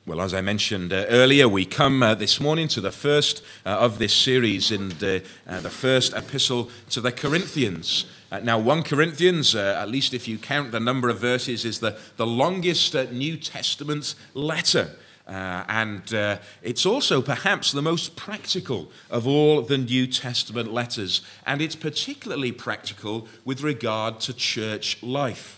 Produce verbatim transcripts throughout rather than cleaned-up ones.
Well, as I mentioned uh, earlier, we come uh, this morning to the first uh, of this series in the, uh, the first epistle to the Corinthians. Uh, now, First Corinthians, uh, at least if you count the number of verses, is the, the longest uh, New Testament letter. Uh, and uh, it's also perhaps the most practical of all the New Testament letters. And it's particularly practical with regard to church life.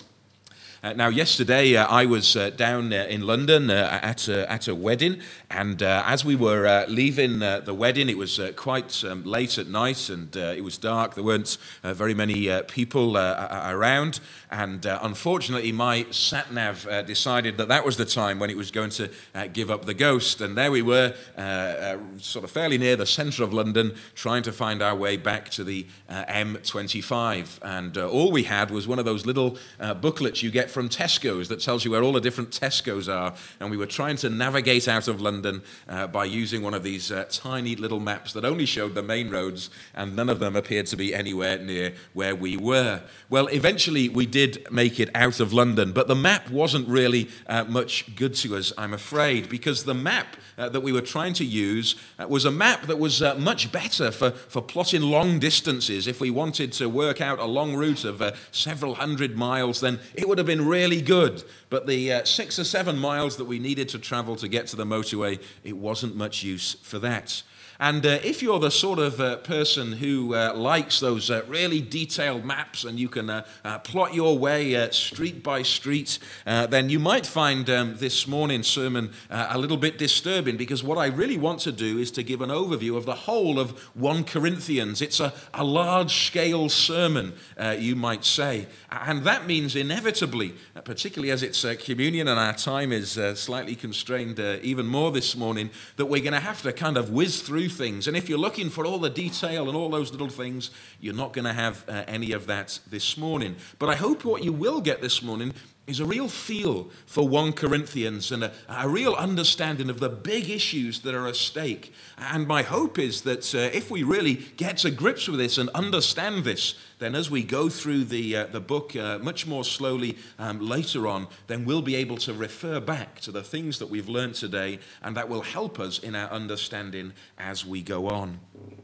Uh, now, yesterday uh, I was uh, down uh, in London uh, at, a, at a wedding, and uh, as we were uh, leaving uh, the wedding, it was uh, quite um, late at night, and uh, it was dark. There weren't uh, very many uh, people uh, around, and uh, unfortunately my sat-nav uh, decided that that was the time when it was going to uh, give up the ghost, and there we were, uh, uh, sort of fairly near the centre of London, trying to find our way back to the uh, M twenty-five, and uh, all we had was one of those little uh, booklets you get from Tesco's that tells you where all the different Tesco's are, and we were trying to navigate out of London uh, by using one of these uh, tiny little maps that only showed the main roads, and none of them appeared to be anywhere near where we were. Well, eventually we did make it out of London, but the map wasn't really uh, much good to us, I'm afraid, because the map uh, that we were trying to use uh, was a map that was uh, much better for, for plotting long distances. If we wanted to work out a long route of uh, several hundred miles, then it would have been really good. But the uh, six or seven miles that we needed to travel to get to the motorway, it wasn't much use for that. And uh, if you're the sort of uh, person who uh, likes those uh, really detailed maps and you can uh, uh, plot your way uh, street by street, uh, then you might find um, this morning's sermon uh, a little bit disturbing, because what I really want to do is to give an overview of the whole of First Corinthians. It's a, a large-scale sermon, uh, you might say. And that means inevitably, uh, particularly as it's uh, communion and our time is uh, slightly constrained uh, even more this morning, that we're going to have to kind of whiz through things. And if you're looking for all the detail and all those little things, you're not going to have uh, any of that this morning. But I hope what you will get this morning is a real feel for First Corinthians and a, a real understanding of the big issues that are at stake. And my hope is that uh, if we really get to grips with this and understand this, then as we go through the uh, the book uh, much more slowly um, later on, then we'll be able to refer back to the things that we've learned today, and that will help us in our understanding as we go on.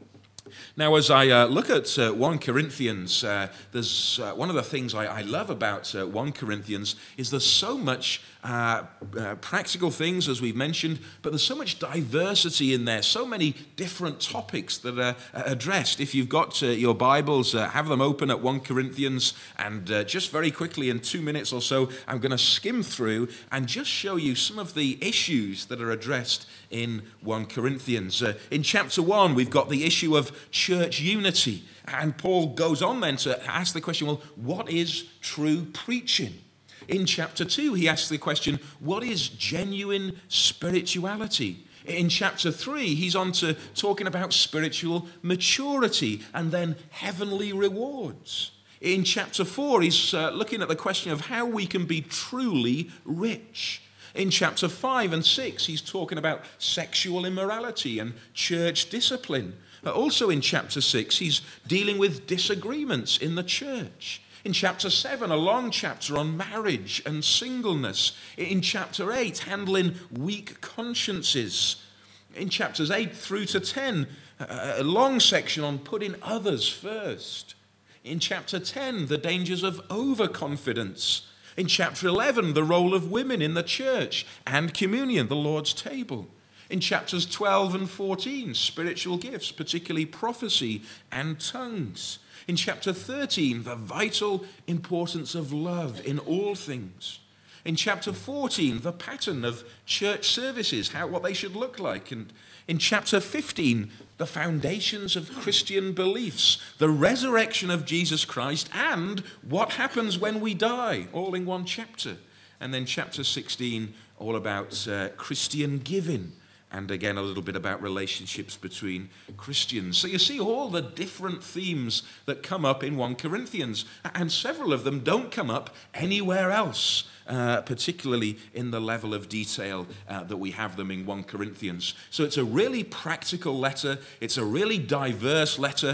Now, as I uh, look at uh, First Corinthians, uh, there's uh, one of the things I, I love about uh, First Corinthians is there's so much uh, uh, practical things, as we've mentioned, but there's so much diversity in there, so many different topics that are uh, addressed. If you've got uh, your Bibles, uh, have them open at First Corinthians, and uh, just very quickly, in two minutes or so, I'm going to skim through and just show you some of the issues that are addressed in First Corinthians. Uh, in chapter one, we've got the issue of church unity. And Paul goes on then to ask the question, well, what is true preaching? In chapter two, he asks the question, what is genuine spirituality? In chapter three, he's on to talking about spiritual maturity and then heavenly rewards. In chapter four, he's uh, looking at the question of how we can be truly rich. In chapter five and six, he's talking about sexual immorality and church discipline. Also in chapter six, he's dealing with disagreements in the church. In chapter seven, a long chapter on marriage and singleness. In chapter eight, handling weak consciences. In chapters eight through to ten, a long section on putting others first. In chapter ten, the dangers of overconfidence. In chapter eleven, the role of women in the church and communion, the Lord's table. In chapters twelve and fourteen, spiritual gifts, particularly prophecy and tongues. In chapter thirteen, the vital importance of love in all things. In chapter fourteen, the pattern of church services, how what they should look like. And in chapter fifteen, the foundations of Christian beliefs, the resurrection of Jesus Christ, and what happens when we die, all in one chapter. And then chapter sixteen, all about uh, Christian giving. And again, a little bit about relationships between Christians. So you see all the different themes that come up in First Corinthians. And several of them don't come up anywhere else, uh, particularly in the level of detail uh, that we have them in First Corinthians. So it's a really practical letter. It's a really diverse letter.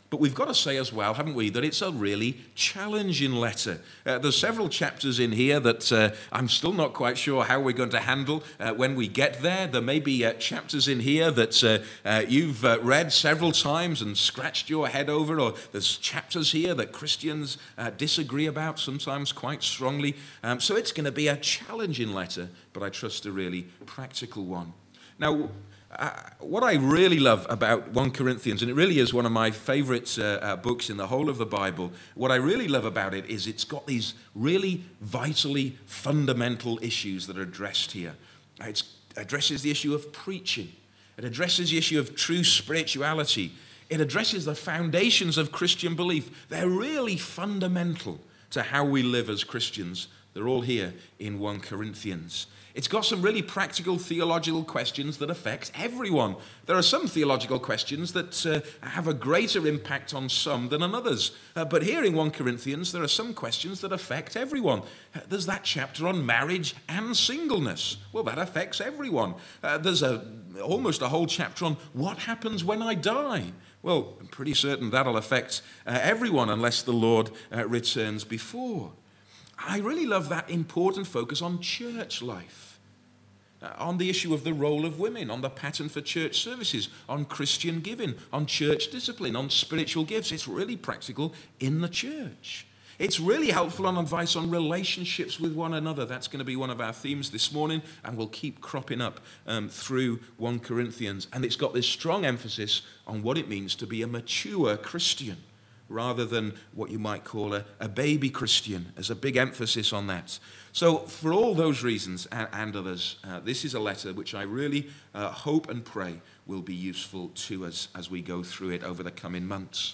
But we've got to say as well, haven't we, that it's a really challenging letter. Uh, there's several chapters in here that uh, I'm still not quite sure how we're going to handle uh, when we get there. There may be uh, chapters in here that uh, uh, you've uh, read several times and scratched your head over, or there's chapters here that Christians uh, disagree about, sometimes quite strongly. Um, so it's going to be a challenging letter, but I trust a really practical one. Now, Uh, what I really love about First Corinthians, and it really is one of my favorite uh, uh, books in the whole of the Bible, what I really love about it is it's got these really vitally fundamental issues that are addressed here. It addresses the issue of preaching. It addresses the issue of true spirituality. It addresses the foundations of Christian belief. They're really fundamental to how we live as Christians. They're all here in First Corinthians. It's got some really practical theological questions that affect everyone. There are some theological questions that uh, have a greater impact on some than on others. Uh, but here in First Corinthians, there are some questions that affect everyone. Uh, there's that chapter on marriage and singleness. Well, that affects everyone. Uh, there's a, almost a whole chapter on what happens when I die. Well, I'm pretty certain that'll affect uh, everyone unless the Lord uh, returns before. I really love that important focus on church life. Uh, on the issue of the role of women, on the pattern for church services, on Christian giving, on church discipline, on spiritual gifts. It's really practical in the church. It's really helpful on advice on relationships with one another. That's going to be one of our themes this morning and will keep cropping up um, through First Corinthians. And it's got this strong emphasis on what it means to be a mature Christian, rather than what you might call a, a baby Christian. There's a big emphasis on that. So for all those reasons and, and others, uh, this is a letter which I really uh, hope and pray will be useful to us as we go through it over the coming months.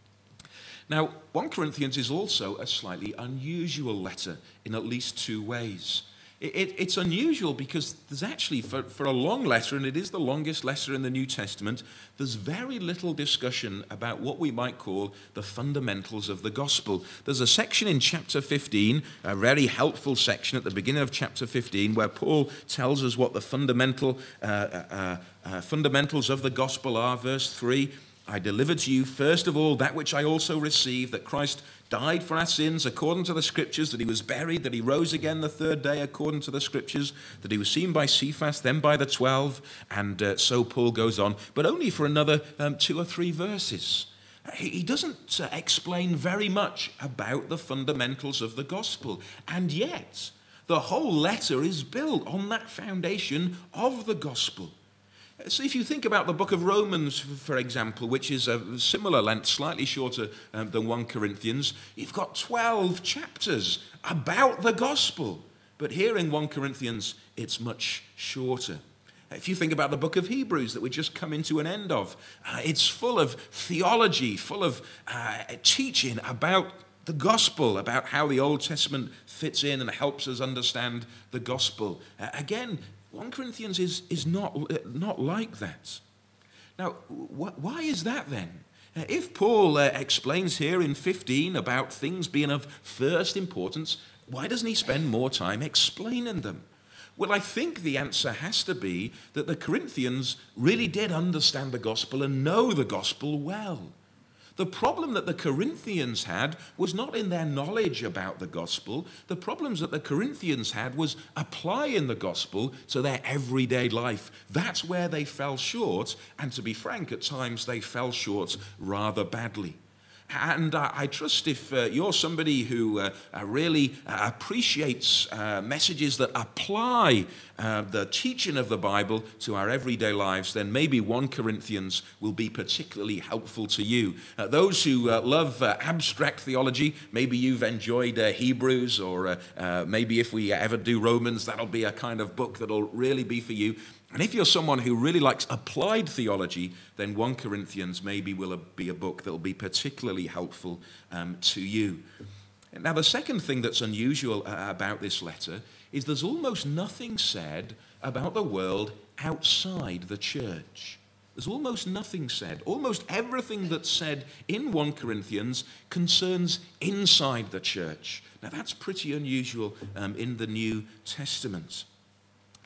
Now, First Corinthians is also a slightly unusual letter in at least two ways. It, it, it's unusual because there's actually, for, for a long letter, and it is the longest letter in the New Testament, there's very little discussion about what we might call the fundamentals of the gospel. There's a section in chapter fifteen, a very helpful section at the beginning of chapter fifteen, where Paul tells us what the fundamental uh, uh, uh, fundamentals of the gospel are. Verse three, I delivered to you first of all that which I also received, that Christ died for our sins according to the Scriptures, that he was buried, that he rose again the third day according to the Scriptures, that he was seen by Cephas, then by the twelve, and uh, so Paul goes on, but only for another um, two or three verses. He doesn't uh, explain very much about the fundamentals of the gospel, and yet the whole letter is built on that foundation of the gospel. So if you think about the book of Romans, for example, which is a similar length, slightly shorter um, than First Corinthians, you've got twelve chapters about the gospel. But here in First Corinthians, it's much shorter. If you think about the book of Hebrews that we're just coming to an end of, uh, it's full of theology, full of uh, teaching about the gospel, about how the Old Testament fits in and helps us understand the gospel. Uh, again, First Corinthians is, is not, not like that. Now, wh- why is that then? Uh, if Paul uh, explains here in fifteen about things being of first importance, why doesn't he spend more time explaining them? Well, I think the answer has to be that the Corinthians really did understand the gospel and know the gospel well. The problem that the Corinthians had was not in their knowledge about the gospel. The problems that the Corinthians had was applying the gospel to their everyday life. That's where they fell short, and to be frank, at times they fell short rather badly. And uh, I trust if uh, you're somebody who uh, uh, really uh, appreciates uh, messages that apply uh, the teaching of the Bible to our everyday lives, then maybe First Corinthians will be particularly helpful to you. Uh, those who uh, love uh, abstract theology, maybe you've enjoyed uh, Hebrews, or uh, uh, maybe if we ever do Romans, that'll be a kind of book that'll really be for you. And if you're someone who really likes applied theology, then First Corinthians maybe will be a book that will be particularly helpful um, to you. Now, the second thing that's unusual uh, about this letter is there's almost nothing said about the world outside the church. There's almost nothing said. Almost everything that's said in First Corinthians concerns inside the church. Now, that's pretty unusual um, in the New Testament.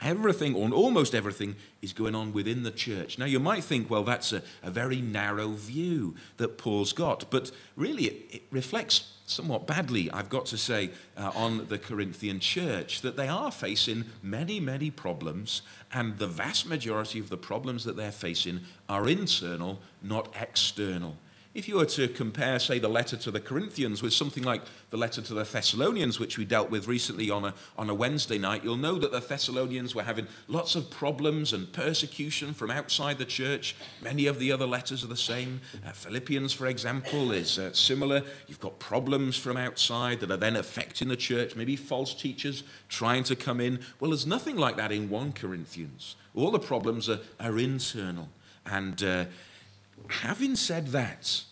Everything, or almost everything, is going on within the church. Now, you might think, well, that's a, a very narrow view that Paul's got, but really it, it reflects somewhat badly, I've got to say, uh, on the Corinthian church, that they are facing many, many problems, and the vast majority of the problems that they're facing are internal, not external. If you were to compare, say, the letter to the Corinthians with something like the letter to the Thessalonians, which we dealt with recently on a, on a Wednesday night, you'll know that the Thessalonians were having lots of problems and persecution from outside the church. Many of the other letters are the same. Uh, Philippians, for example, is uh, similar. You've got problems from outside that are then affecting the church, maybe false teachers trying to come in. Well, there's nothing like that in First Corinthians. All the problems are, are internal. And uh, having said that,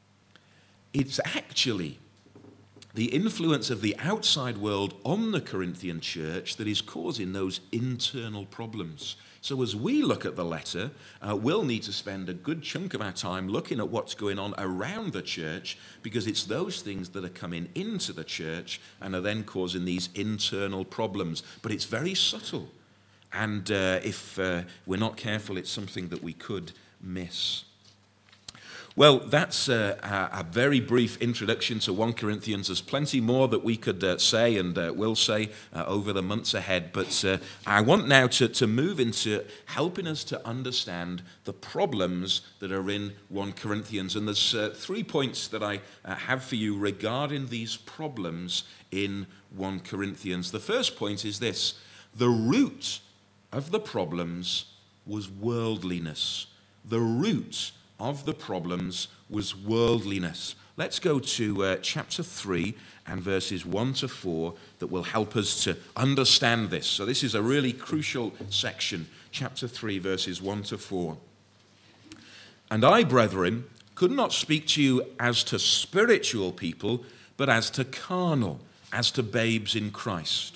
it's actually the influence of the outside world on the Corinthian church that is causing those internal problems. So as we look at the letter, uh, we'll need to spend a good chunk of our time looking at what's going on around the church, because it's those things that are coming into the church and are then causing these internal problems. But it's very subtle. And uh, if uh, we're not careful, it's something that we could miss. Well, that's uh, a, a very brief introduction to First Corinthians. There's plenty more that we could uh, say and uh, will say uh, over the months ahead. But uh, I want now to, to move into helping us to understand the problems that are in First Corinthians. And there's uh, three points that I uh, have for you regarding these problems in First Corinthians. The first point is this: the root of the problems was worldliness. The root of the problems was worldliness. Let's go to uh, chapter three and verses one to four that will help us to understand this. So this is a really crucial section, chapter three, verses one to four. And I, brethren, could not speak to you as to spiritual people, but as to carnal, as to babes in Christ.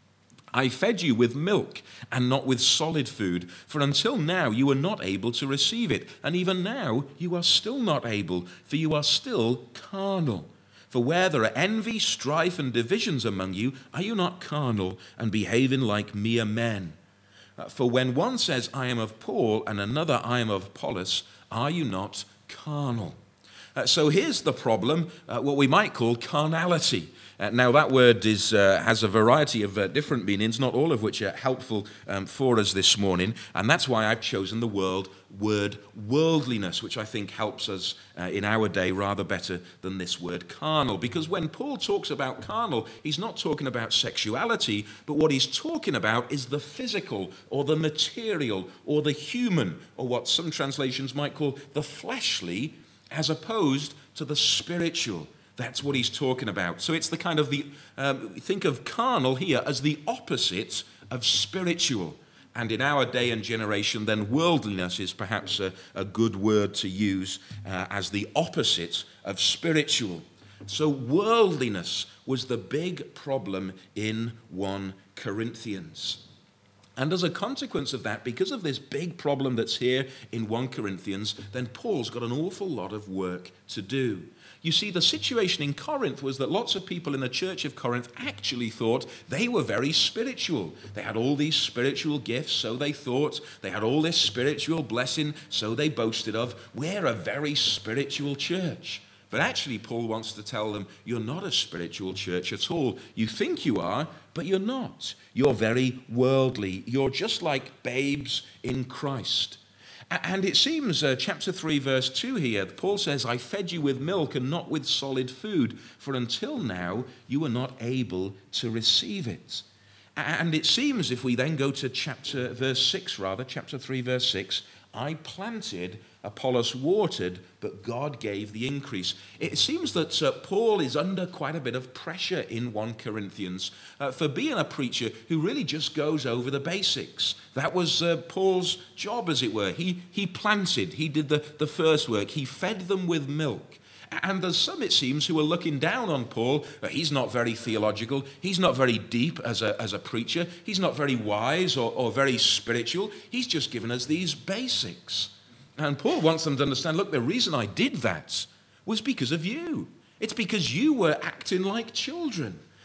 I fed you with milk and not with solid food, for until now you were not able to receive it, and even now you are still not able, for you are still carnal. For where there are envy, strife, and divisions among you, are you not carnal and behaving like mere men? For when one says, I am of Paul, and another, I am of Apollos, are you not carnal? Uh, so here's the problem, uh, what we might call carnality. Uh, now that word is, uh, has a variety of uh, different meanings, not all of which are helpful um, for us this morning, and that's why I've chosen the word, word worldliness, which I think helps us uh, in our day rather better than this word carnal. Because when Paul talks about carnal, he's not talking about sexuality, but what he's talking about is the physical or the material or the human, or what some translations might call the fleshly, as opposed to the spiritual. That's what he's talking about. So it's the kind of the, um, think of carnal here as the opposite of spiritual. And in our day and generation, then worldliness is perhaps a, a good word to use uh, as the opposite of spiritual. So worldliness was the big problem in First Corinthians. And as a consequence of that, because of this big problem that's here in First Corinthians, then Paul's got an awful lot of work to do. You see, the situation in Corinth was that lots of people in the church of Corinth actually thought they were very spiritual. They had all these spiritual gifts, so they thought. They had all this spiritual blessing, so they boasted of. We're a very spiritual church. But actually, Paul wants to tell them, you're not a spiritual church at all. You think you are, but you're not. You're very worldly. You're just like babes in Christ. And it seems, uh, chapter three, verse two here, Paul says, I fed you with milk and not with solid food, for until now you were not able to receive it. And it seems, if we then go to chapter, verse six rather, chapter three, verse six, I planted, Apollos watered, but God gave the increase. It seems that uh, Paul is under quite a bit of pressure in First Corinthians uh, for being a preacher who really just goes over the basics. That was uh, Paul's job, as it were. He, he planted, he did the, the first work, he fed them with milk. And there's some, it seems, who are looking down on Paul. He's not very theological. He's not very deep as a, as a preacher. He's not very wise or, or very spiritual. He's just given us these basics. And Paul wants them to understand, look, the reason I did that was because of you. It's because you were acting like children.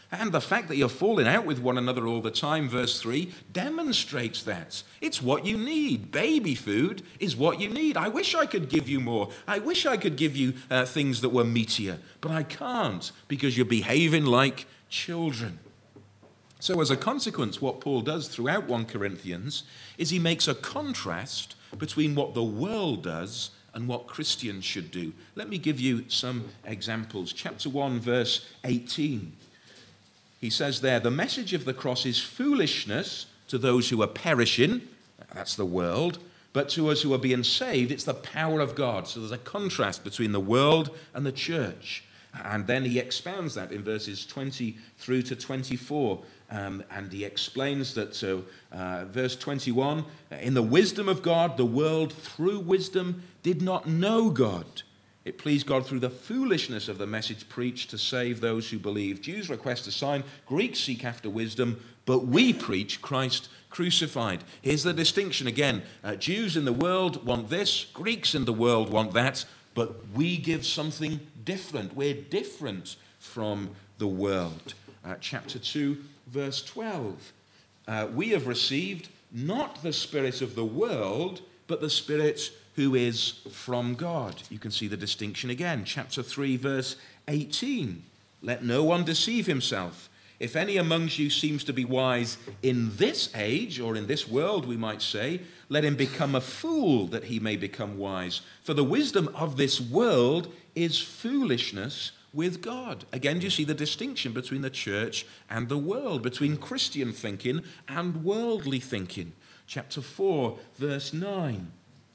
And the fact that you're falling out with one another all the time, verse three, demonstrates that. It's what you need. Baby food is what you need. I wish I could give you more. I wish I could give you uh, things that were meatier, but I can't because you're behaving like children. So as a consequence, what Paul does throughout First Corinthians is he makes a contrast between what the world does and what Christians should do. Let me give you some examples. Chapter one, verse eighteen. He says there, the message of the cross is foolishness to those who are perishing, that's the world, but to us who are being saved, it's the power of God. So there's a contrast between the world and the church. And then he expounds that in verses twenty through to twenty-four. Um, and he explains that, so uh, verse twenty-one, in the wisdom of God, the world through wisdom did not know God. It pleased God through the foolishness of the message preached to save those who believe. Jews request a sign, Greeks seek after wisdom, but we preach Christ crucified. Here's the distinction again. Uh, Jews in the world want this, Greeks in the world want that, but we give something different. We're different from the world. Uh, chapter two, verse twelve. Uh, we have received not the spirit of the world, but the Spirit who is from God. You can see the distinction again. Chapter three, verse eighteen. Let no one deceive himself. If any amongst you seems to be wise in this age, or in this world, we might say, let him become a fool that he may become wise. For the wisdom of this world is foolishness with God. Again, do you see the distinction between the church and the world, between Christian thinking and worldly thinking? Chapter four, verse nine.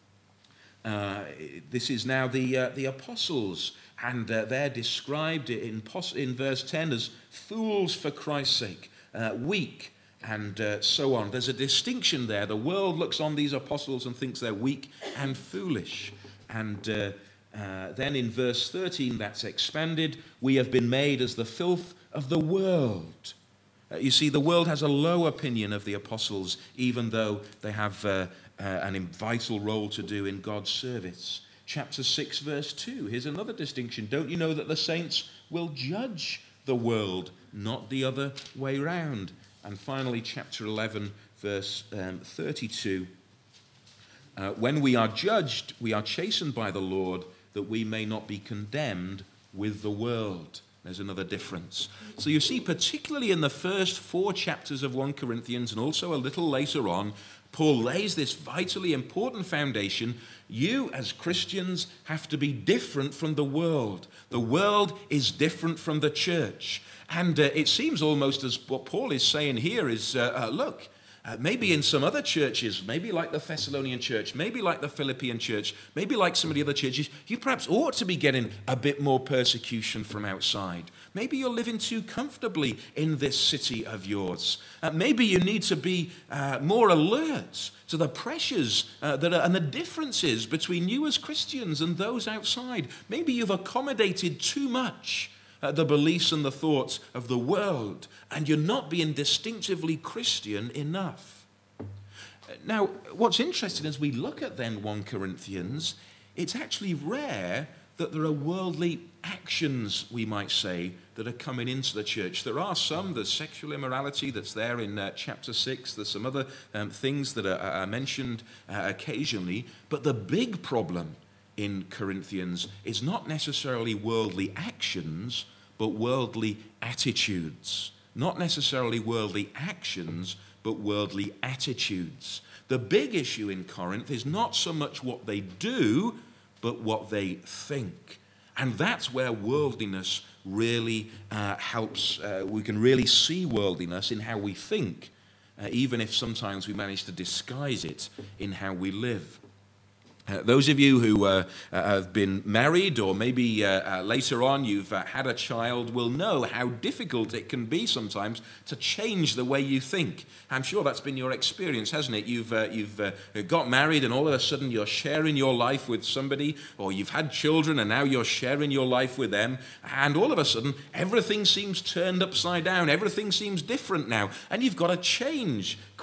Uh, this is now the uh, the apostles, and uh, they're described in, in verse ten as fools for Christ's sake, uh, weak, and uh, so on. There's a distinction there. The world looks on these apostles and thinks they're weak and foolish. And uh, uh, then in verse thirteen, that's expanded. We have been made as the filth of the world. Uh, you see, the world has a low opinion of the apostles, even though they have uh, uh, an vital role to do in God's service. Chapter six, verse two. Here's another distinction. Don't you know that the saints will judge the world, not the other way round? And finally, chapter eleven, verse um, thirty-two. Uh, when we are judged, we are chastened by the Lord, that we may not be condemned with the world. There's another difference. So you see, particularly in the first four chapters of First Corinthians, and also a little later on, Paul lays this vitally important foundation. You, as Christians, have to be different from the world. The world is different from the church. And uh, it seems almost as what Paul is saying here is, uh, uh, look, Uh, maybe in some other churches, maybe like the Thessalonian church, maybe like the Philippian church, maybe like some of the other churches, you perhaps ought to be getting a bit more persecution from outside. Maybe you're living too comfortably in this city of yours. Uh, maybe you need to be uh, more alert to the pressures uh, that are, and the differences between you as Christians and those outside. Maybe you've accommodated too much Uh, the beliefs and the thoughts of the world, and you're not being distinctively Christian enough. Now, what's interesting as we look at then First Corinthians, it's actually rare that there are worldly actions, we might say, that are coming into the church. There are some, there's sexual immorality that's there in uh, chapter six, there's some other um, things that are, are mentioned uh, occasionally, but the big problem in Corinthians is not necessarily worldly actions, but worldly attitudes. Not necessarily worldly actions, but worldly attitudes. The big issue in Corinth is not so much what they do, but what they think. And that's where worldliness really uh, helps. Uh, we can really see worldliness in how we think, uh, even if sometimes we manage to disguise it in how we live. Uh, those of you who uh, uh, have been married, or maybe uh, uh, later on you've uh, had a child, will know how difficult it can be sometimes to change the way you think. I'm sure that's been your experience, hasn't it? You've uh, you've uh, got married, and all of a sudden you're sharing your life with somebody, or you've had children and now you're sharing your life with them, and all of a sudden everything seems turned upside down. Everything seems different now, and you've got to change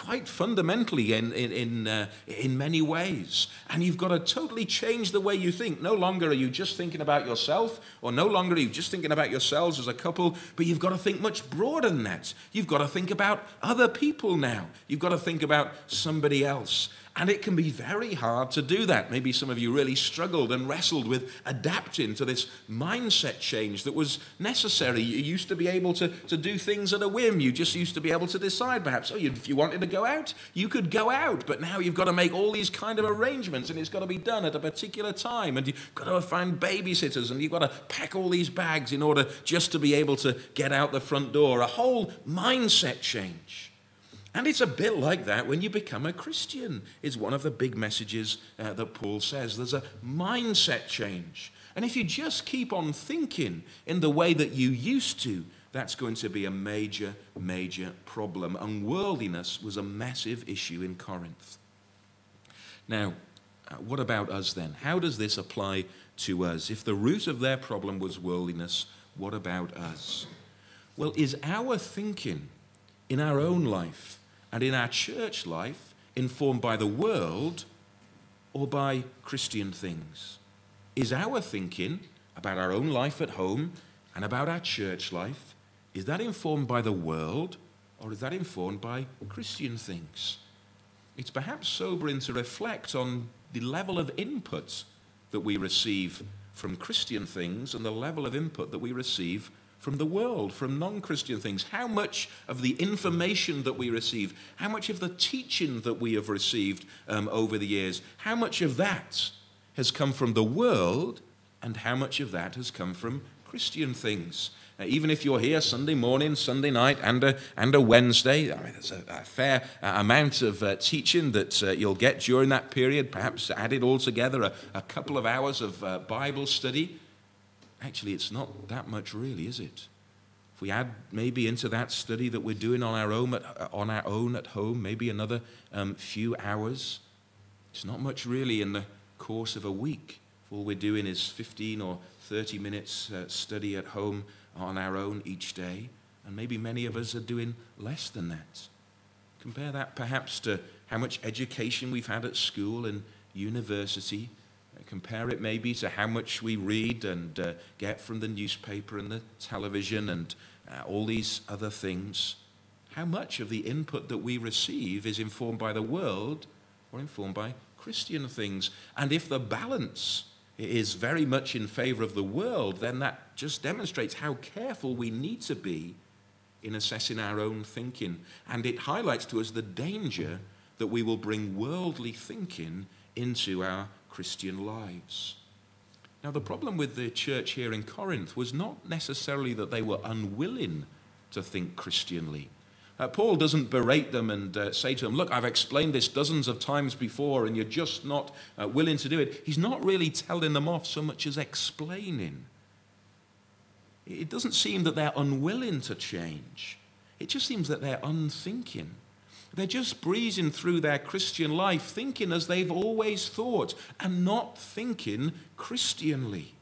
quite fundamentally in, in, in, uh, in many ways. And you've got to totally change the way you think. No longer are you just thinking about yourself, or no longer are you just thinking about yourselves as a couple, but you've got to think much broader than that. You've got to think about other people now. You've got to think about somebody else. And it can be very hard to do that. Maybe some of you really struggled and wrestled with adapting to this mindset change that was necessary. You used to be able to, to do things at a whim. You just used to be able to decide perhaps, oh, you, if you wanted to go out, you could go out. But now you've got to make all these kind of arrangements, and it's got to be done at a particular time. And you've got to find babysitters, and you've got to pack all these bags in order just to be able to get out the front door. A whole mindset change. And it's a bit like that when you become a Christian, is one of the big messages uh, that Paul says. There's a mindset change. And if you just keep on thinking in the way that you used to, that's going to be a major, major problem. Unworldliness was a massive issue in Corinth. Now, uh, what about us then? How does this apply to us? If the root of their problem was worldliness, what about us? Well, is our thinking in our own life and in our church life informed by the world or by Christian things? Is our thinking about our own life at home and about our church life, is that informed by the world or is that informed by Christian things? It's perhaps sobering to reflect on the level of input that we receive from Christian things and the level of input that we receive from the world, from non-Christian things. How much of the information that we receive, how much of the teaching that we have received um, over the years, how much of that has come from the world and how much of that has come from Christian things? Uh, even if you're here Sunday morning, Sunday night, and a, and a Wednesday, I mean, there's a, a fair uh, amount of uh, teaching that uh, you'll get during that period, perhaps added all together, a, a couple of hours of uh, Bible study. Actually, it's not that much really, is it? If we add maybe into that study that we're doing on our own at, on our own at home, maybe another um, few hours, it's not much really in the course of a week. If all we're doing is fifteen or thirty minutes uh, study at home on our own each day, and maybe many of us are doing less than that. Compare that perhaps to how much education we've had at school and university. Compare it maybe to how much we read and uh, get from the newspaper and the television and uh, all these other things. How much of the input that we receive is informed by the world or informed by Christian things? And if the balance is very much in favor of the world, then that just demonstrates how careful we need to be in assessing our own thinking. And it highlights to us the danger that we will bring worldly thinking into our Christian lives. Now, the problem with the church here in Corinth was not necessarily that they were unwilling to think Christianly. Uh, Paul doesn't berate them and uh, say to them, look, I've explained this dozens of times before and you're just not uh, willing to do it. He's not really telling them off so much as explaining. It doesn't seem that they're unwilling to change. It just seems that they're unthinking. They're just breezing through their Christian life, thinking as they've always thought, and not thinking Christianly.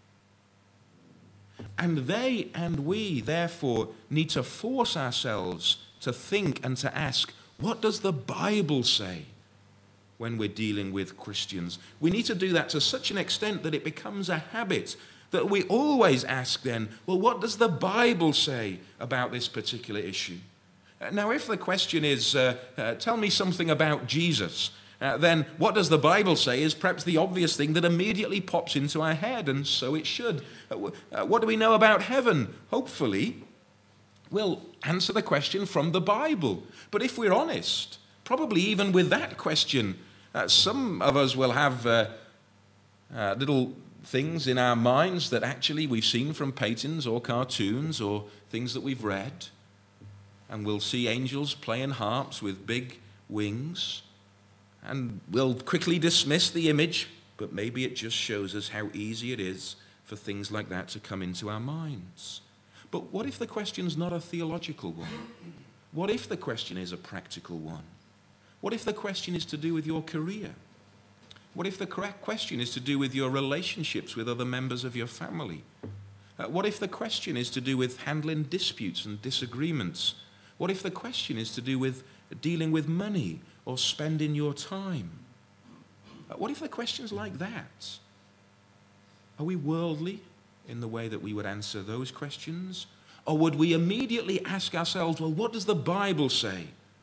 And they and we, therefore, need to force ourselves to think and to ask, what does the Bible say when we're dealing with Christians? We need to do that to such an extent that it becomes a habit, that we always ask then, well, what does the Bible say about this particular issue? Now, if the question is, uh, uh, tell me something about Jesus, uh, then what does the Bible say is perhaps the obvious thing that immediately pops into our head, and so it should. Uh, uh, what do we know about heaven? Hopefully, we'll answer the question from the Bible. But if we're honest, probably even with that question, uh, some of us will have uh, uh, little things in our minds that actually we've seen from paintings or cartoons or things that we've read. And we'll see angels playing harps with big wings. And we'll quickly dismiss the image, but maybe it just shows us how easy it is for things like that to come into our minds. But what if the question's not a theological one? What if the question is a practical one? What if the question is to do with your career? What if the correct question is to do with your relationships with other members of your family? Uh, what if the question is to do with handling disputes and disagreements? What if the question is to do with dealing with money or spending your time? Uh, What if the question's like that? Are we worldly in the way that we would answer those questions? Or would we immediately ask ourselves, well, what does the Bible say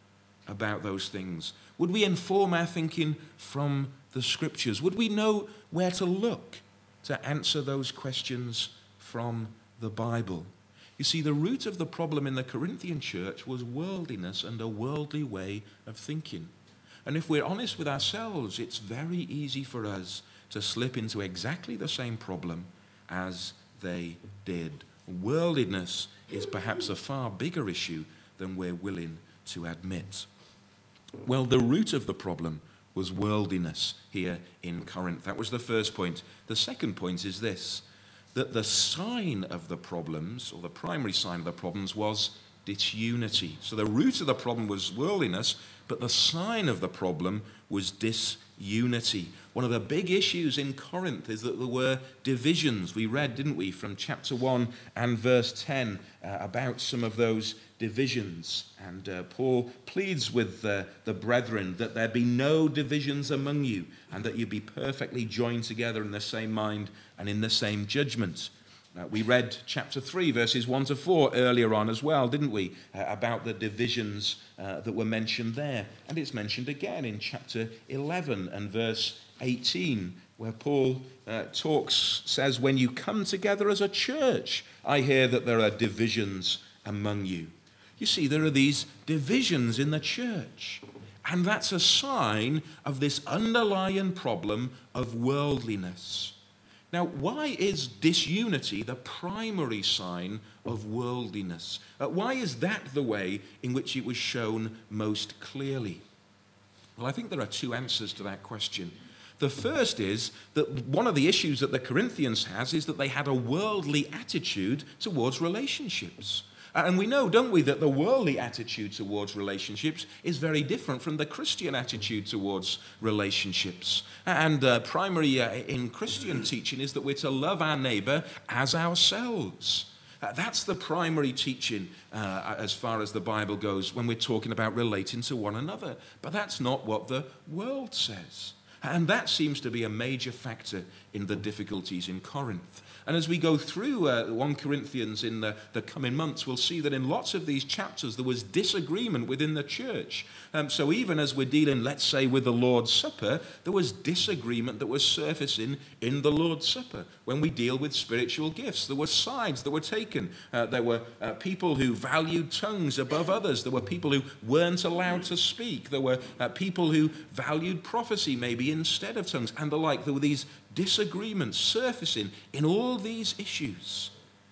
about those things? Would we inform our thinking from the Scriptures? Would we know where to look to answer those questions from the Bible? You see, the root of the problem in the Corinthian church was worldliness and a worldly way of thinking. And if we're honest with ourselves, it's very easy for us to slip into exactly the same problem as they did. Worldliness is perhaps a far bigger issue than we're willing to admit. Well, the root of the problem was worldliness here in Corinth. That was the first point. The second point is this, that the sign of the problems, or the primary sign of the problems, was disunity. So the root of the problem was worldliness, but the sign of the problem was disunity. One of the big issues in Corinth is that there were divisions. We read, didn't we, from chapter one and verse ten uh, about some of those divisions. And uh, Paul pleads with uh, the brethren that there be no divisions among you, and that you be perfectly joined together in the same mind and in the same judgment. Uh, we read chapter three, verses one to four earlier on as well, didn't we, uh, about the divisions uh, that were mentioned there. And it's mentioned again in chapter eleven and verse eighteen, where Paul uh, talks, says, when you come together as a church, I hear that there are divisions among you. You see, there are these divisions in the church. And that's a sign of this underlying problem of worldliness. Now, why is disunity the primary sign of worldliness? Uh, why is that the way in which it was shown most clearly? Well, I think there are two answers to that question. The first is that one of the issues that the Corinthians has is that they had a worldly attitude towards relationships. And we know, don't we, that the worldly attitude towards relationships is very different from the Christian attitude towards relationships. And uh, primary uh, in Christian teaching is that we're to love our neighbor as ourselves. Uh, that's the primary teaching uh, as far as the Bible goes when we're talking about relating to one another. But that's not what the world says. And that seems to be a major factor in the difficulties in Corinth. And as we go through uh, First Corinthians in the, the coming months, we'll see that in lots of these chapters there was disagreement within the church. Um, so even as we're dealing, let's say, with the Lord's Supper, there was disagreement that was surfacing in the Lord's Supper. When we deal with spiritual gifts, there were sides that were taken. Uh, there were uh, people who valued tongues above others. There were people who weren't allowed to speak. There were uh, people who valued prophecy maybe instead of tongues and the like. There were these disagreements surfacing in all these issues.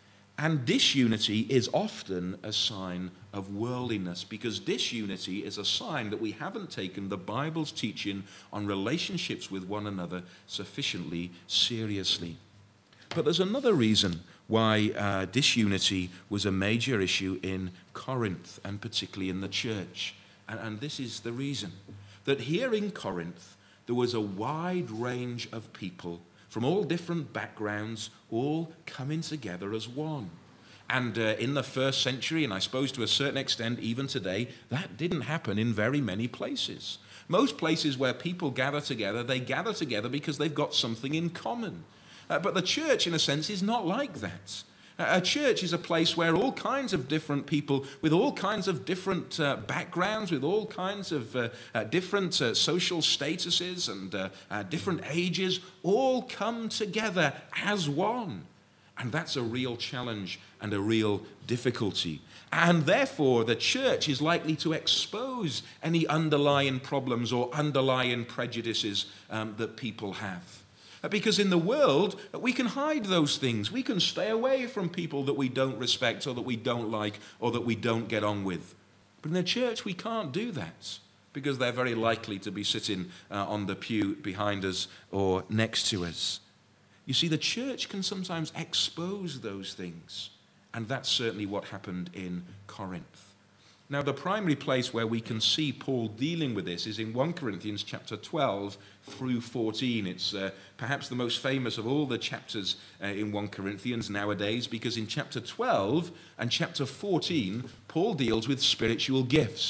And disunity is often a sign of worldliness, because disunity is a sign that we haven't taken the Bible's teaching on relationships with one another sufficiently seriously. But there's another reason why uh, disunity was a major issue in Corinth, and particularly in the church. And, and this is the reason, that here in Corinth, there was a wide range of people from all different backgrounds, all coming together as one. And uh, in the first century, and I suppose to a certain extent even today, that didn't happen in very many places. Most places where people gather together, they gather together because they've got something in common. Uh, but the church, in a sense, is not like that. A church is a place where all kinds of different people with all kinds of different uh, backgrounds, with all kinds of uh, uh, different uh, social statuses and uh, uh, different ages, all come together as one. And that's a real challenge and a real difficulty. And therefore, the church is likely to expose any underlying problems or underlying prejudices um, that people have. Because in the world, we can hide those things. We can stay away from people that we don't respect or that we don't like or that we don't get on with. But in the church, we can't do that because they're very likely to be sitting uh, on the pew behind us or next to us. You see, the church can sometimes expose those things. And that's certainly what happened in Corinth. Now, the primary place where we can see Paul dealing with this is in First Corinthians chapter twelve through fourteen. It's uh, perhaps the most famous of all the chapters uh, in First Corinthians nowadays, because in chapter twelve and chapter fourteen, Paul deals with spiritual gifts.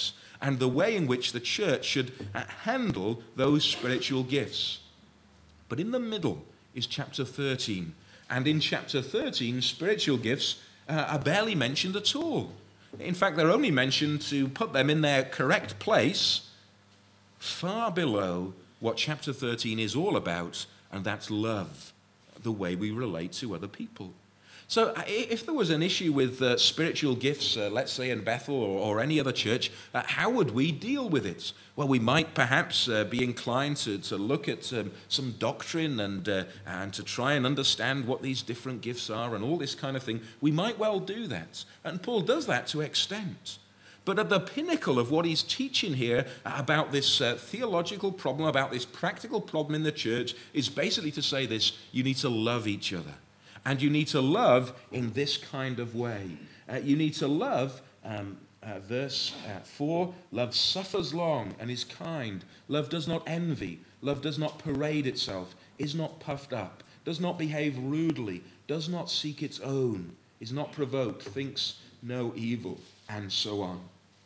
and the way in which the church should uh, handle those spiritual gifts. But in the middle is chapter thirteen. And in chapter thirteen, spiritual gifts uh, are barely mentioned at all. In fact, they're only mentioned to put them in their correct place, far below what chapter thirteen is all about, and that's love, the way we relate to other people. So if there was an issue with uh, spiritual gifts, uh, let's say in Bethel or, or any other church, uh, how would we deal with it? Well, we might perhaps uh, be inclined to, to look at um, some doctrine and, uh, and to try and understand what these different gifts are and all this kind of thing. We might well do that. And Paul does that to extent. But at the pinnacle of what he's teaching here about this uh, theological problem, about this practical problem in the church, is basically to say this: you need to love each other. And you need to love in this kind of way. Uh, you need to love, um, uh, verse uh, four, love suffers long and is kind. Love does not envy. Love does not parade itself, is not puffed up, does not behave rudely, does not seek its own, is not provoked, thinks no evil, and so on.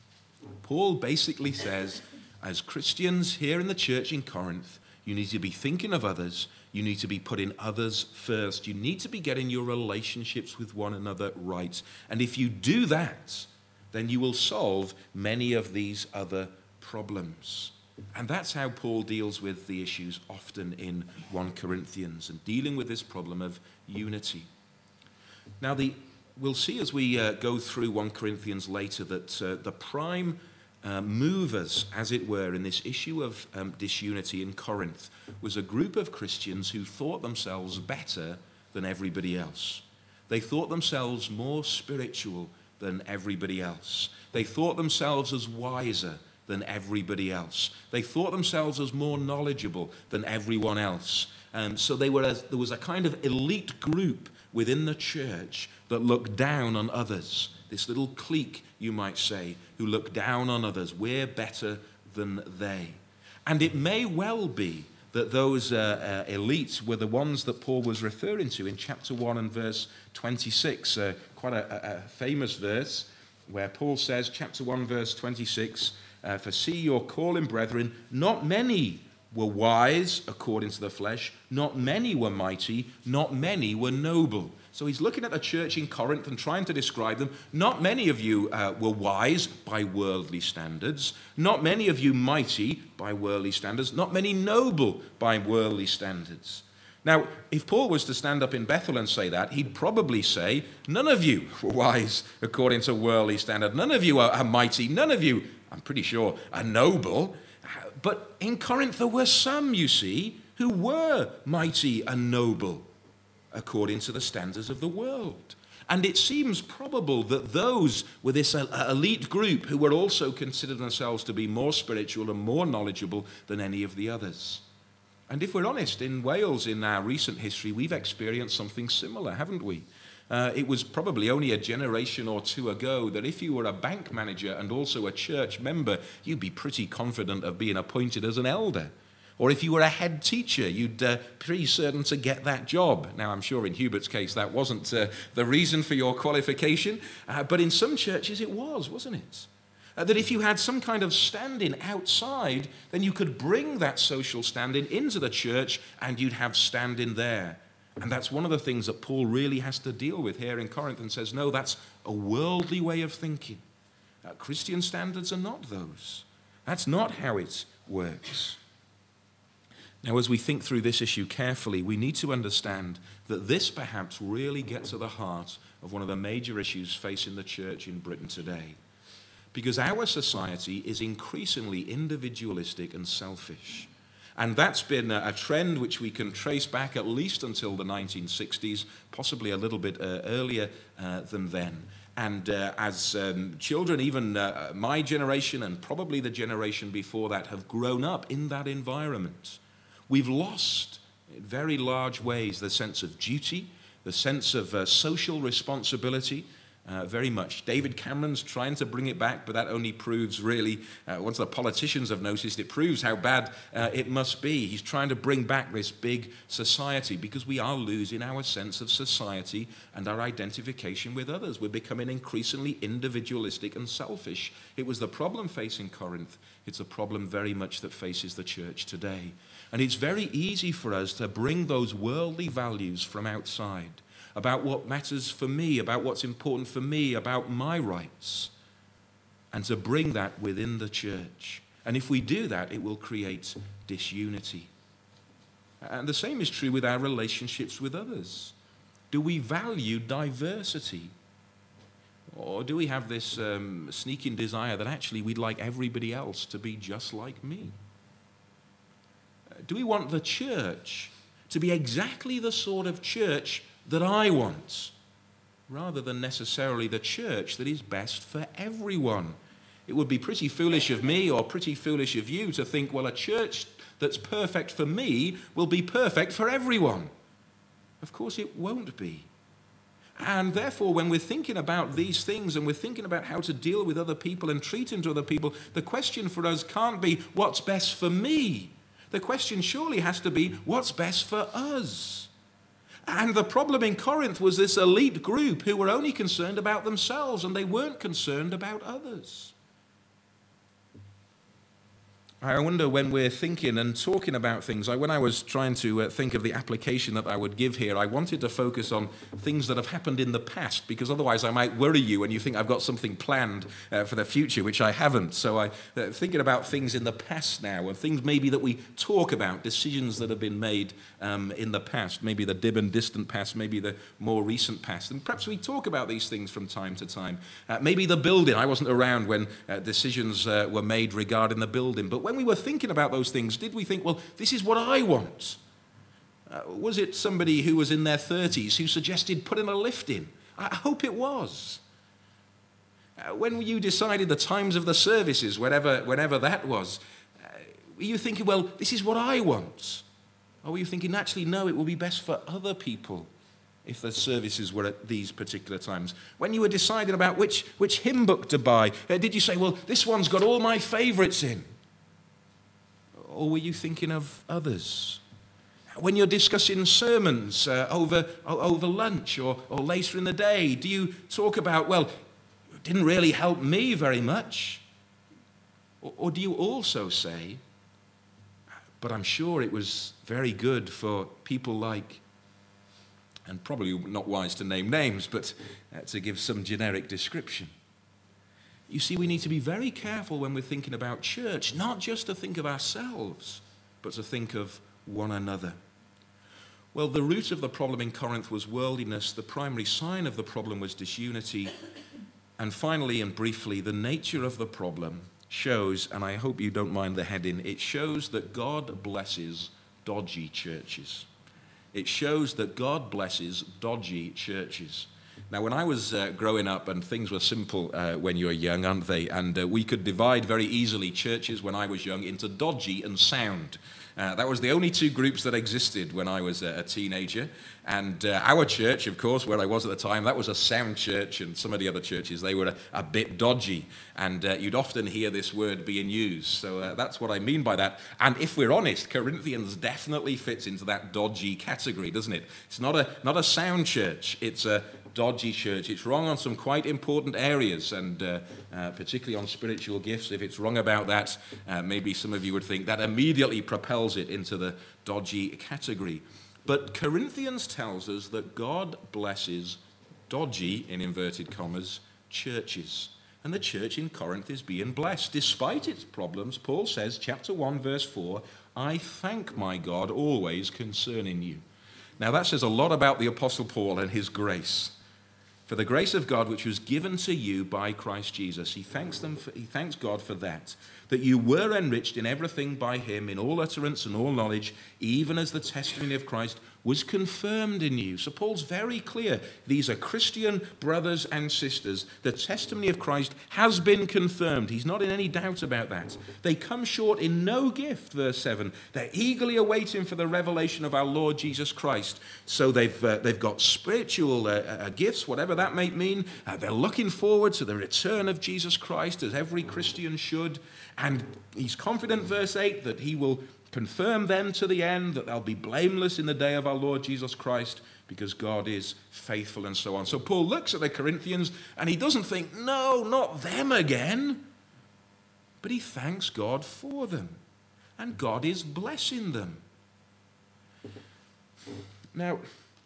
Paul basically says, as Christians here in the church in Corinth, you need to be thinking of others. You need to be putting others first. You need to be getting your relationships with one another right. And if you do that, then you will solve many of these other problems. And that's how Paul deals with the issues often in First Corinthians, and dealing with this problem of unity. Now, the, we'll see as we uh, go through First Corinthians later that uh, the prime Uh, movers, as it were, in this issue of um, disunity in Corinth was a group of Christians who thought themselves better than everybody else. They thought themselves more spiritual than everybody else. They thought themselves as wiser than everybody else. They thought themselves as more knowledgeable than everyone else. Um, so they were a, there was a kind of elite group within the church that looked down on others. This little clique, you might say, who look down on others. We're better than they. And it may well be that those uh, uh, elites were the ones that Paul was referring to in chapter one and verse twenty-six, uh, quite a, a famous verse, where Paul says, chapter one, verse twenty-six, uh, for see your calling, brethren, not many were wise according to the flesh, not many were mighty, not many were noble. So he's looking at the church in Corinth and trying to describe them. Not many of you uh, were wise by worldly standards. Not many of you mighty by worldly standards. Not many noble by worldly standards. Now, if Paul was to stand up in Bethel and say that, he'd probably say, none of you were wise according to worldly standard. None of you are, are mighty. None of you, I'm pretty sure, are noble. But in Corinth there were some, you see, who were mighty and noble according to the standards of the world. And it seems probable that those with this elite group who were also considered themselves to be more spiritual and more knowledgeable than any of the others. And if we're honest, in Wales in our recent history, we've experienced something similar, haven't we? Uh, it was probably only a generation or two ago that if you were a bank manager and also a church member, you'd be pretty confident of being appointed as an elder. Or if you were a head teacher, you'd uh, be pretty certain to get that job. Now, I'm sure in Hubert's case that wasn't uh, the reason for your qualification, uh, but in some churches it was, wasn't it? Uh, that if you had some kind of standing outside, then you could bring that social standing into the church and you'd have standing there. And that's one of the things that Paul really has to deal with here in Corinth, and says, no, that's a worldly way of thinking. Uh, Christian standards are not those. That's not how it works. Now, as we think through this issue carefully, we need to understand that this perhaps really gets at the heart of one of the major issues facing the church in Britain today. Because our society is increasingly individualistic and selfish. And that's been a trend which we can trace back at least until the nineteen sixties, possibly a little bit uh, earlier uh, than then. And uh, as um, children, even uh, my generation and probably the generation before that have grown up in that environment. We've lost, in very large ways, the sense of duty, the sense of uh, social responsibility. uh, very much. David Cameron's trying to bring it back, but that only proves really, uh, once the politicians have noticed, it proves how bad uh, it must be. He's trying to bring back this big society because we are losing our sense of society and our identification with others. We're becoming increasingly individualistic and selfish. It was the problem facing Corinth. It's a problem very much that faces the church today. And it's very easy for us to bring those worldly values from outside, about what matters for me, about what's important for me, about my rights, and to bring that within the church. And if we do that, it will create disunity. And the same is true with our relationships with others. Do we value diversity? Or do we have this um, sneaking desire that actually we'd like everybody else to be just like me? Do we want the church to be exactly the sort of church that I want, rather than necessarily the church that is best for everyone? It would be pretty foolish of me or pretty foolish of you to think, well, a church that's perfect for me will be perfect for everyone. Of course it won't be. And therefore, when we're thinking about these things and we're thinking about how to deal with other people and treat into other people, the question for us can't be, what's best for me? The question surely has to be, what's best for us? And the problem in Corinth was this elite group who were only concerned about themselves and they weren't concerned about others. I wonder when we're thinking and talking about things, I, when I was trying to uh, think of the application that I would give here, I wanted to focus on things that have happened in the past, because otherwise I might worry you and you think I've got something planned uh, for the future, which I haven't. So I'm uh, thinking about things in the past now, and things maybe that we talk about, decisions that have been made um, in the past, maybe the dim and distant past, maybe the more recent past. And perhaps we talk about these things from time to time. Uh, maybe the building. I wasn't around when uh, decisions uh, were made regarding the building, but when we were thinking about those things, did we think, well, this is what I want? Uh, was it somebody who was in their thirties who suggested putting a lift in? I hope it was. Uh, when you decided the times of the services, whenever, whenever that was, uh, were you thinking, well, this is what I want? Or were you thinking, actually, no, it will be best for other people if the services were at these particular times? When you were deciding about which, which hymn book to buy, uh, did you say, well, this one's got all my favorites in? Or were you thinking of others? When you're discussing sermons uh, over, over lunch or, or later in the day, do you talk about, well, it didn't really help me very much? Or, or do you also say, but I'm sure it was very good for people like, and probably not wise to name names, but uh, to give some generic description. You see, we need to be very careful when we're thinking about church, not just to think of ourselves, but to think of one another. Well, the root of the problem in Corinth was worldliness. The primary sign of the problem was disunity. And finally and briefly, the nature of the problem shows, and I hope you don't mind the heading, it shows that God blesses dodgy churches. It shows that God blesses dodgy churches. Now, when I was uh, growing up, and things were simple uh, when you were young, aren't they? And uh, we could divide very easily churches when I was young into dodgy and sound. Uh, that was the only two groups that existed when I was a, a teenager. And uh, our church, of course, where I was at the time, that was a sound church, and some of the other churches, they were a, a bit dodgy. And uh, you'd often hear this word being used. So uh, that's what I mean by that. And if we're honest, Corinthians definitely fits into that dodgy category, doesn't it? It's not a, not a sound church. It's a dodgy church. It's wrong on some quite important areas, and uh, uh, particularly on spiritual gifts. If it's wrong about that, uh, maybe some of you would think that immediately propels it into the dodgy category. But Corinthians tells us that God blesses dodgy, in inverted commas, churches. And the church in Corinth is being blessed. Despite its problems, Paul says, chapter one, verse four, I thank my God always concerning you. Now that says a lot about the Apostle Paul and his grace. For the grace of God which was given to you by Christ Jesus. He thanks them for, he thanks God for that, that you were enriched in everything by him, in all utterance and all knowledge, even as the testimony of Christ was confirmed in you. So Paul's very clear. These are Christian brothers and sisters. The testimony of Christ has been confirmed. He's not in any doubt about that. They come short in no gift, verse seven. They're eagerly awaiting for the revelation of our Lord Jesus Christ. So they've uh, they've got spiritual uh, uh, gifts, whatever that may mean. Uh, they're looking forward to the return of Jesus Christ, as every Christian should. And he's confident, verse eight, that he will confirm them to the end, that they'll be blameless in the day of our Lord Jesus Christ, because God is faithful, and so on. So Paul looks at the Corinthians, and he doesn't think, no, not them again. But he thanks God for them. And God is blessing them. Now,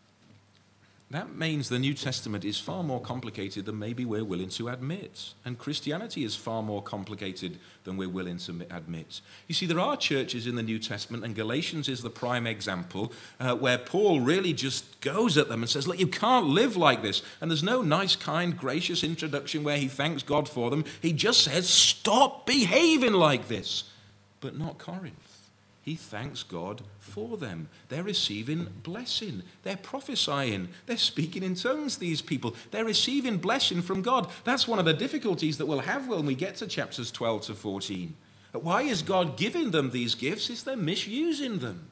that means the New Testament is far more complicated than maybe we're willing to admit. And Christianity is far more complicated than we're willing to admit. You see, there are churches in the New Testament, and Galatians is the prime example, uh, where Paul really just goes at them and says, look, you can't live like this. And there's no nice, kind, gracious introduction where he thanks God for them. He just says, stop behaving like this. But not Corinth. He thanks God for them. They're receiving blessing. They're prophesying. They're speaking in tongues, these people. They're receiving blessing from God. That's one of the difficulties that we'll have when we get to chapters twelve to fourteen. Why is God giving them these gifts? It's they're misusing them.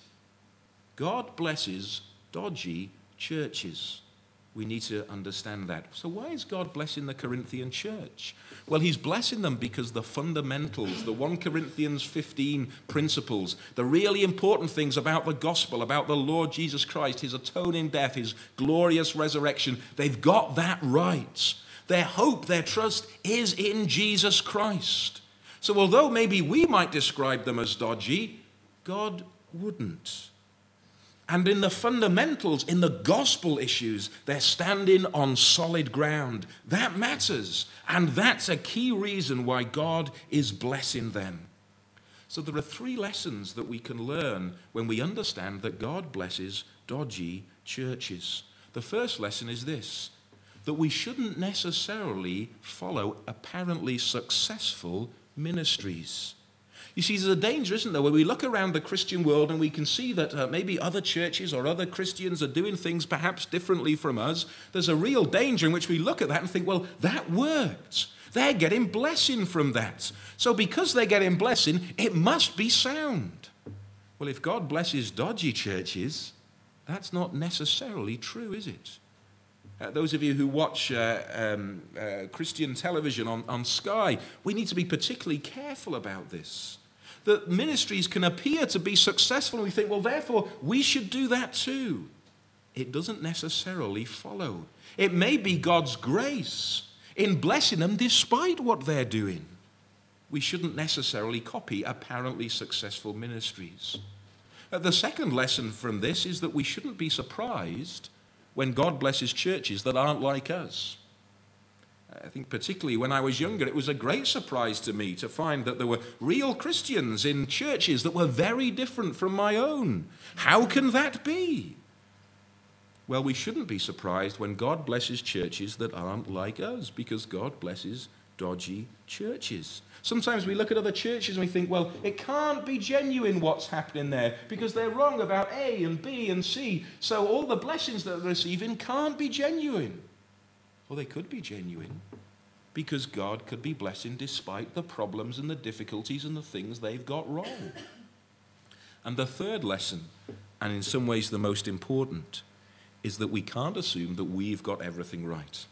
God blesses dodgy churches. We need to understand that. So why is God blessing the Corinthian church? Well, he's blessing them because the fundamentals, the First Corinthians fifteen principles, the really important things about the gospel, about the Lord Jesus Christ, his atoning death, his glorious resurrection, they've got that right. Their hope, their trust is in Jesus Christ. So although maybe we might describe them as dodgy, God wouldn't. And in the fundamentals, in the gospel issues, they're standing on solid ground. That matters. And that's a key reason why God is blessing them. So there are three lessons that we can learn when we understand that God blesses dodgy churches. The first lesson is this, that we shouldn't necessarily follow apparently successful ministries. You see, there's a danger, isn't there, when we look around the Christian world and we can see that uh, maybe other churches or other Christians are doing things perhaps differently from us. There's a real danger in which we look at that and think, well, that worked. They're getting blessing from that. So because they're getting blessing, it must be sound. Well, if God blesses dodgy churches, that's not necessarily true, is it? Uh, those of you who watch uh, um, uh, Christian television on, on Sky, we need to be particularly careful about this. That ministries can appear to be successful, and we think, well, therefore, we should do that too. It doesn't necessarily follow. It may be God's grace in blessing them despite what they're doing. We shouldn't necessarily copy apparently successful ministries. Uh, the second lesson from this is that we shouldn't be surprised when God blesses churches that aren't like us. I think particularly when I was younger, it was a great surprise to me to find that there were real Christians in churches that were very different from my own. How can that be? Well, we shouldn't be surprised when God blesses churches that aren't like us, because God blesses dodgy churches. Sometimes we look at other churches and we think, well, it can't be genuine what's happening there because they're wrong about A and B and C. So all the blessings that they're receiving can't be genuine. Well, they could be genuine because God could be blessing despite the problems and the difficulties and the things they've got wrong. And the third lesson, and in some ways the most important, is that we can't assume that we've got everything right.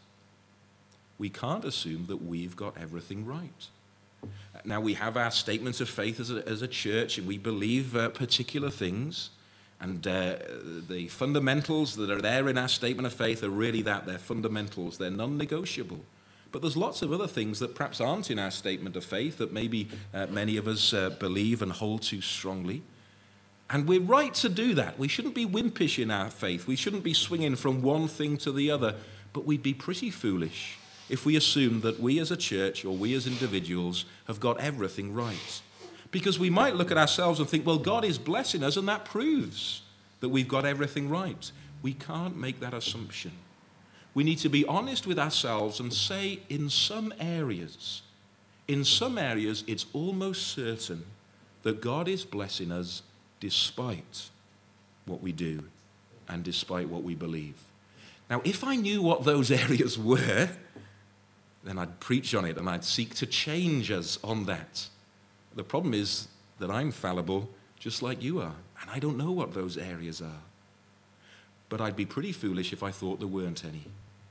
We can't assume that we've got everything right. Now, we have our statements of faith as a, as a church, and we believe uh, particular things. And uh, the fundamentals that are there in our statement of faith are really that. They're fundamentals. They're non-negotiable. But there's lots of other things that perhaps aren't in our statement of faith that maybe uh, many of us uh, believe and hold to strongly. And we're right to do that. We shouldn't be wimpish in our faith. We shouldn't be swinging from one thing to the other. But we'd be pretty foolish if we assume that we as a church or we as individuals have got everything right. Because we might look at ourselves and think, well, God is blessing us, and that proves that we've got everything right. We can't make that assumption. We need to be honest with ourselves and say in some areas, in some areas, it's almost certain that God is blessing us despite what we do and despite what we believe. Now, if I knew what those areas were, then I'd preach on it and I'd seek to change us on that. The problem is that I'm fallible just like you are, and I don't know what those areas are. But I'd be pretty foolish if I thought there weren't any.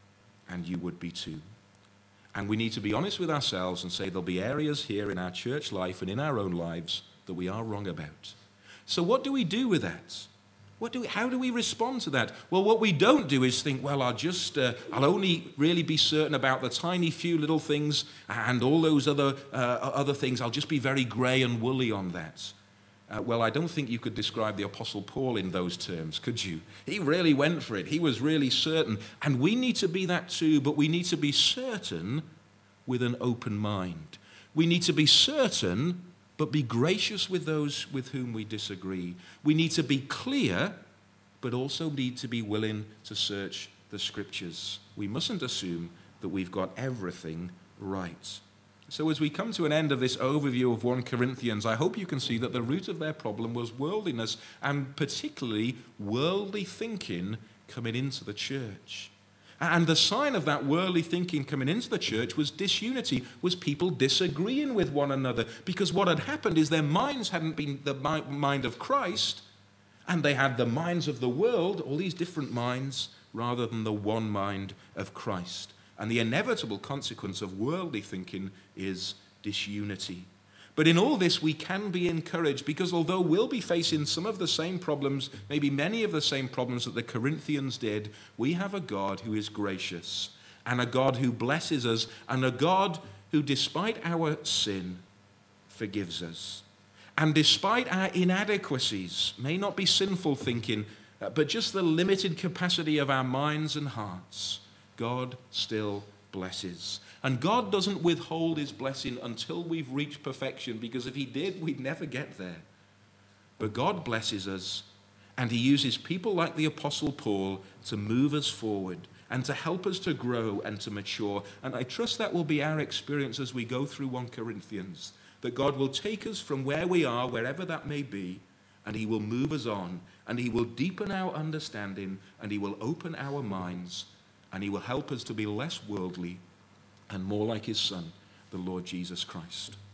and you would be too. And we need to be honest with ourselves and say there'll be areas here in our church life and in our own lives that we are wrong about. So what do we do with that? What do we, how do we respond to that? Well, what we don't do is think, well, I'll just, uh, I'll only really be certain about the tiny few little things and all those other, uh, other things. I'll just be very grey and woolly on that. Uh, well, I don't think you could describe the Apostle Paul in those terms, could you? He really went for it. He was really certain. And we need to be that too, but we need to be certain with an open mind. We need to be certain, but be gracious with those with whom we disagree. We need to be clear, but also need to be willing to search the Scriptures. We mustn't assume that we've got everything right. So as we come to an end of this overview of First Corinthians, I hope you can see that the root of their problem was worldliness, and particularly worldly thinking coming into the church. And the sign of that worldly thinking coming into the church was disunity, was people disagreeing with one another. Because what had happened is their minds hadn't been the mind of Christ, and they had the minds of the world, all these different minds, rather than the one mind of Christ. And the inevitable consequence of worldly thinking is disunity. But in all this, we can be encouraged, because although we'll be facing some of the same problems, maybe many of the same problems that the Corinthians did, we have a God who is gracious, and a God who blesses us, and a God who, despite our sin, forgives us. And despite our inadequacies, may not be sinful thinking, but just the limited capacity of our minds and hearts, God still blesses. And God doesn't withhold his blessing until we've reached perfection, because if he did, we'd never get there. But God blesses us, and he uses people like the Apostle Paul to move us forward and to help us to grow and to mature. And I trust that will be our experience as we go through First Corinthians, that God will take us from where we are, wherever that may be, and he will move us on, and he will deepen our understanding, and he will open our minds, and he will help us to be less worldly and more like his Son, the Lord Jesus Christ.